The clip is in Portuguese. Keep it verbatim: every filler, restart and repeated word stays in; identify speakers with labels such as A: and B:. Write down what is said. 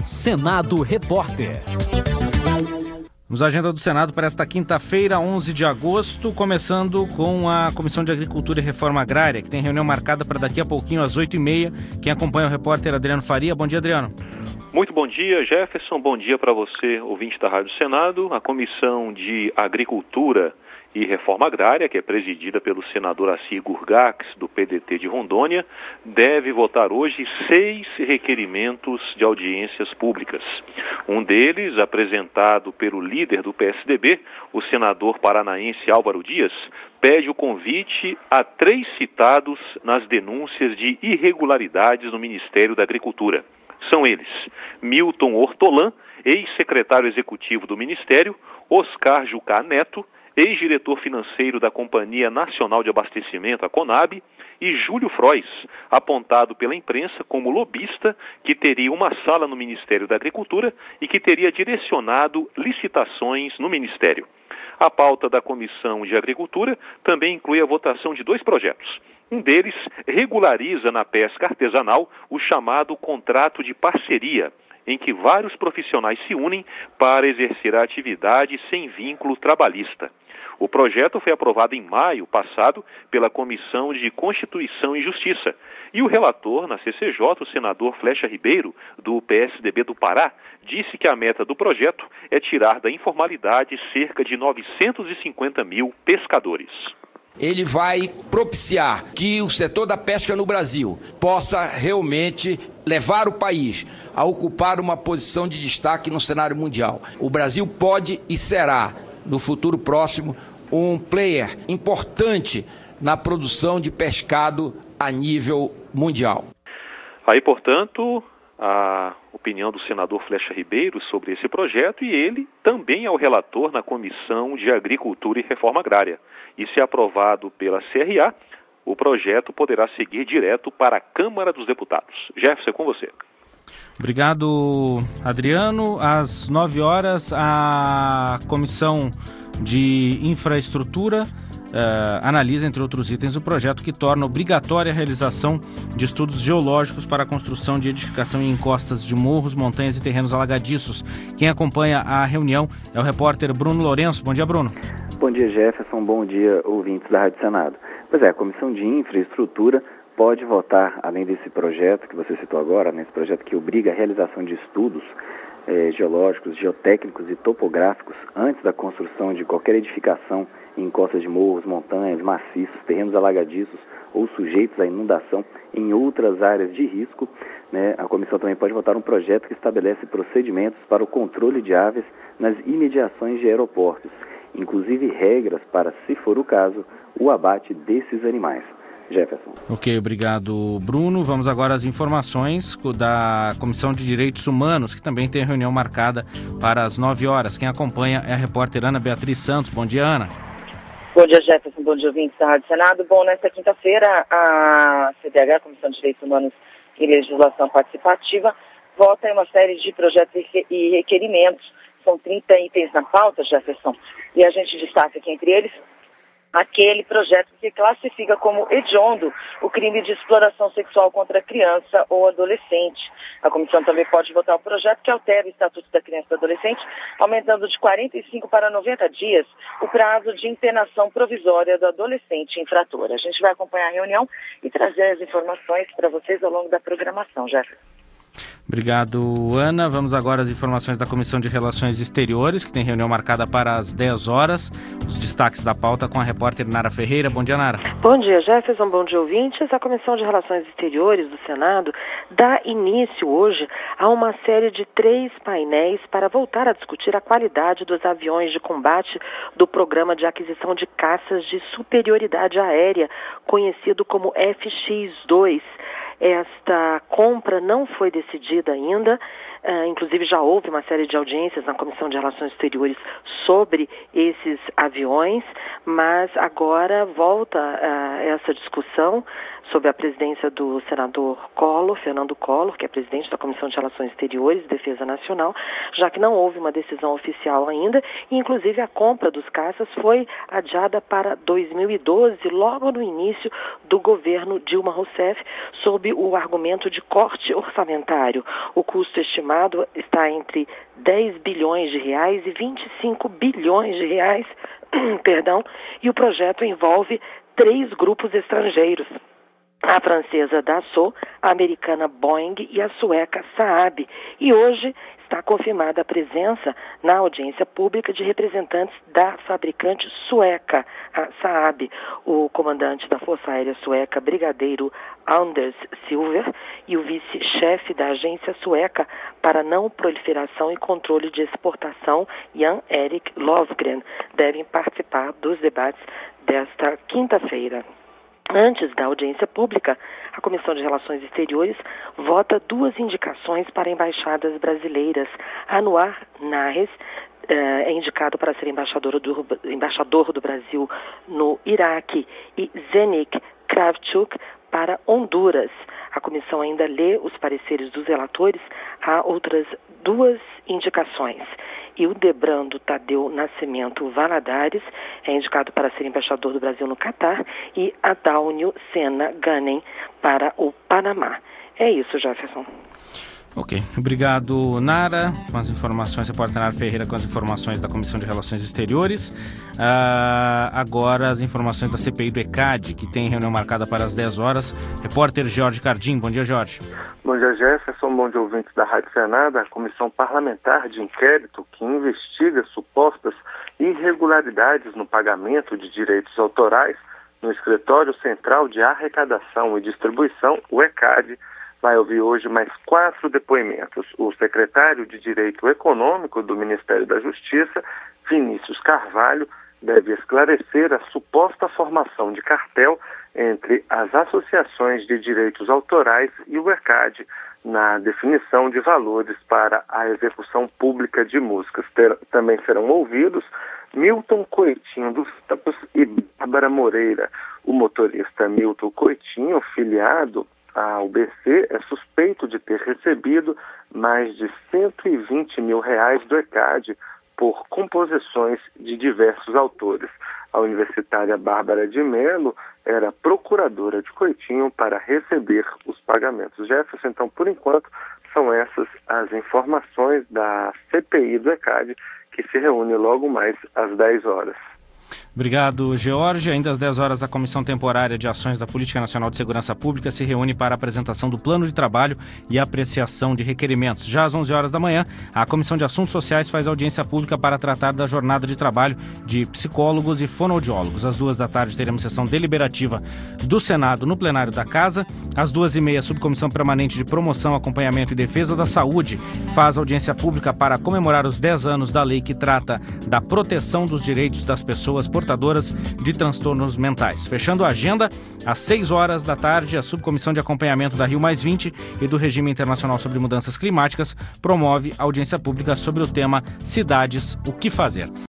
A: Senado Repórter. Vamos à agenda do Senado para esta quinta-feira, onze de agosto, começando com a Comissão de Agricultura e Reforma Agrária, que tem reunião marcada para daqui a pouquinho, às oito e meia. Quem acompanha é o repórter Adriano Faria. Bom dia, Adriano.
B: Muito bom dia, Jefferson. Bom dia para você, ouvinte da Rádio Senado. A Comissão de Agricultura e Reforma Agrária, que é presidida pelo senador Assir Gurgax, do P D T de Rondônia, deve votar hoje seis requerimentos de audiências públicas. Um deles, apresentado pelo líder do P S D B, o senador paranaense Álvaro Dias, pede o convite a três citados nas denúncias de irregularidades no Ministério da Agricultura. São eles: Milton Hortolã, ex-secretário executivo do Ministério, Oscar Jucá Neto, ex-diretor financeiro da Companhia Nacional de Abastecimento, a Conab, e Júlio Frois, apontado pela imprensa como lobista que teria uma sala no Ministério da Agricultura e que teria direcionado licitações no Ministério. A pauta da Comissão de Agricultura também inclui a votação de dois projetos. Um deles regulariza na pesca artesanal o chamado contrato de parceria, em que vários profissionais se unem para exercer a atividade sem vínculo trabalhista. O projeto foi aprovado em maio passado pela Comissão de Constituição e Justiça. E o relator na C C J, o senador Flecha Ribeiro, do P S D B do Pará, disse que a meta do projeto é tirar da informalidade cerca de novecentos e cinquenta mil pescadores.
C: Ele vai propiciar que o setor da pesca no Brasil possa realmente levar o país a ocupar uma posição de destaque no cenário mundial. O Brasil pode e será, no futuro próximo, um player importante na produção de pescado a nível mundial.
B: Aí, portanto, a opinião do senador Flecha Ribeiro sobre esse projeto, e ele também é o relator na Comissão de Agricultura e Reforma Agrária. E se aprovado pela C R A, o projeto poderá seguir direto para a Câmara dos Deputados. Jefferson, é com você.
A: Obrigado, Adriano. Às nove horas, a Comissão de Infraestrutura Uh, analisa, entre outros itens, o projeto que torna obrigatória a realização de estudos geológicos para a construção de edificação em encostas de morros, montanhas e terrenos alagadiços. Quem acompanha a reunião é o repórter Bruno Lourenço. Bom dia, Bruno.
D: Bom dia, Jefferson. Bom dia, ouvintes da Rádio Senado. Pois é, a Comissão de Infraestrutura pode votar, além desse projeto que você citou agora, nesse projeto que obriga a realização de estudos eh, geológicos, geotécnicos e topográficos antes da construção de qualquer edificação em encostas de morros, montanhas, maciços, terrenos alagadiços ou sujeitos à inundação em outras áreas de risco, né? A comissão também pode votar um projeto que estabelece procedimentos para o controle de aves nas imediações de aeroportos, inclusive regras para, se for o caso, o abate desses animais. Jefferson.
A: Ok, obrigado, Bruno. Vamos agora às informações da Comissão de Direitos Humanos, que também tem reunião marcada para as nove horas. Quem acompanha é a repórter Ana Beatriz Santos. Bom dia, Ana.
E: Bom dia, Jefferson. Bom dia, ouvintes da Rádio Senado. Bom, nesta quinta-feira, a C D H, Comissão de Direitos Humanos e Legislação Participativa, vota em uma série de projetos e requerimentos. São trinta itens na pauta, Jefferson, e a gente destaca aqui entre eles aquele projeto que classifica como hediondo o crime de exploração sexual contra criança ou adolescente. A comissão também pode votar o projeto que altera o Estatuto da Criança e do Adolescente, aumentando de quarenta e cinco para noventa dias o prazo de internação provisória do adolescente infrator. A gente vai acompanhar a reunião e trazer as informações para vocês ao longo da programação, Jefferson.
A: Obrigado, Ana. Vamos agora às informações da Comissão de Relações Exteriores, que tem reunião marcada para as dez horas. Os destaques da pauta com a repórter Nara Ferreira. Bom dia, Nara.
F: Bom dia, Jefferson. Bom dia, ouvintes. A Comissão de Relações Exteriores do Senado dá início hoje a uma série de três painéis para voltar a discutir a qualidade dos aviões de combate do Programa de Aquisição de Caças de Superioridade Aérea, conhecido como F X dois. Esta compra não foi decidida ainda, uh, inclusive já houve uma série de audiências na Comissão de Relações Exteriores sobre esses aviões, mas agora volta uh, essa discussão sob a presidência do senador Collor, Fernando Collor, que é presidente da Comissão de Relações Exteriores e Defesa Nacional, já que não houve uma decisão oficial ainda, e inclusive a compra dos caças foi adiada para dois mil e doze, logo no início do governo Dilma Rousseff, sob o argumento de corte orçamentário. O custo estimado está entre dez bilhões de reais e vinte e cinco bilhões de reais, perdão, e o projeto envolve três grupos estrangeiros: a francesa Dassault, a americana Boeing e a sueca Saab. E hoje está confirmada a presença na audiência pública de representantes da fabricante sueca, a Saab, o comandante da Força Aérea Sueca, brigadeiro Anders Silver, e o vice-chefe da agência sueca para não proliferação e controle de exportação, Jan Erik Lovgren, devem participar dos debates desta quinta-feira. Antes da audiência pública, a Comissão de Relações Exteriores vota duas indicações para embaixadas brasileiras. Anuar Nares é indicado para ser embaixador do, embaixador do Brasil no Iraque e Zdeněk Kravčuk para Honduras. A comissão ainda lê os pareceres dos relatores a outras duas indicações. E o Debrando Tadeu Nascimento Valadares é indicado para ser embaixador do Brasil no Catar, e Adalnio Sena Ganem para o Panamá. É isso, Jefferson.
A: Ok. Obrigado, Nara, com as informações. Repórter Nara Ferreira com as informações da Comissão de Relações Exteriores. Uh, agora as informações da C P I do ECAD, que tem reunião marcada para as dez horas. Repórter Jorge Cardim. Bom dia, Jorge.
G: Bom dia, Jefferson. Bom dia, ouvintes da Rádio Senado. A Comissão Parlamentar de Inquérito, que investiga supostas irregularidades no pagamento de direitos autorais no Escritório Central de Arrecadação e Distribuição, o ECAD, vai ouvir hoje mais quatro depoimentos. O secretário de Direito Econômico do Ministério da Justiça, Vinícius Carvalho, deve esclarecer a suposta formação de cartel entre as associações de direitos autorais e o ECAD na definição de valores para a execução pública de músicas. Ter, também serão ouvidos Milton Coitinho dos Santos e Bárbara Moreira. O motorista Milton Coitinho, filiado a U B C, é suspeito de ter recebido mais de cento e vinte mil reais do ECAD por composições de diversos autores. A universitária Bárbara de Mello era procuradora de Coitinho para receber os pagamentos. Jefferson, então, por enquanto, são essas as informações da C P I do ECAD, que se reúne logo mais às dez horas.
A: Obrigado, George. Ainda às dez horas, a Comissão Temporária de Ações da Política Nacional de Segurança Pública se reúne para a apresentação do plano de trabalho e apreciação de requerimentos. Já às onze horas da manhã, a Comissão de Assuntos Sociais faz audiência pública para tratar da jornada de trabalho de psicólogos e fonoaudiólogos. Às duas da tarde, teremos sessão deliberativa do Senado no plenário da Casa. Às duas e meia, a Subcomissão Permanente de Promoção, Acompanhamento e Defesa da Saúde faz audiência pública para comemorar os dez anos da lei que trata da proteção dos direitos das pessoas portadoras de transtornos mentais. Fechando a agenda, às seis horas da tarde, a Subcomissão de Acompanhamento da Rio mais vinte e do Regime Internacional sobre Mudanças Climáticas promove audiência pública sobre o tema Cidades, o que fazer.